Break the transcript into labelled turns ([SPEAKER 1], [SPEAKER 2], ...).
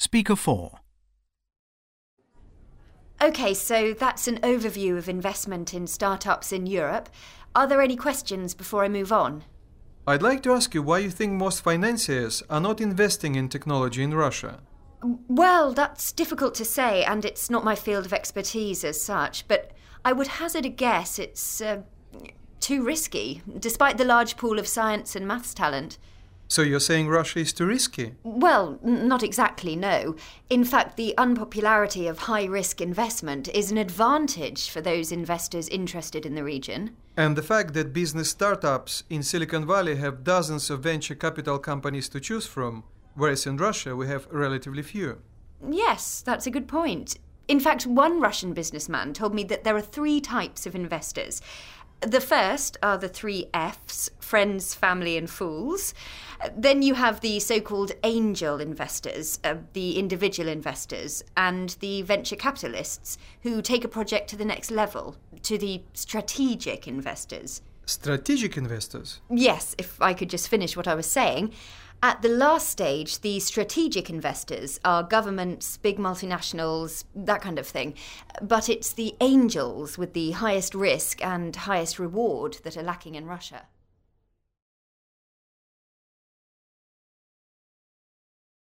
[SPEAKER 1] Speaker 4.
[SPEAKER 2] OK, so that's an overview of investment in startups in Europe. Are there any questions before I move on?
[SPEAKER 3] I'd like to ask you why you think most financiers are not investing in technology in Russia.
[SPEAKER 2] Well, that's difficult to say, and it's not my field of expertise as such, but I would hazard a guess it's too risky, despite the large pool of science and maths talent.
[SPEAKER 3] So you're saying Russia is too risky?
[SPEAKER 2] Well, not exactly, no. In fact, the unpopularity of high-risk investment is an advantage for those investors interested in the region.
[SPEAKER 3] And the fact that business startups in Silicon Valley have dozens of venture capital companies to choose from, whereas in Russia we have relatively few.
[SPEAKER 2] Yes, that's a good point. In fact, one Russian businessman told me that there are 3 types of investors. The first are the 3 Fs, friends, family and fools. Then you have the so-called angel investors, the individual investors, and the venture capitalists who take a project to the next level, to the strategic investors.
[SPEAKER 3] Strategic investors?
[SPEAKER 2] Yes, if I could just finish what I was saying. At the last stage, the strategic investors are governments, big multinationals, that kind of thing. But it's the angels with the highest risk and highest reward that are lacking in Russia.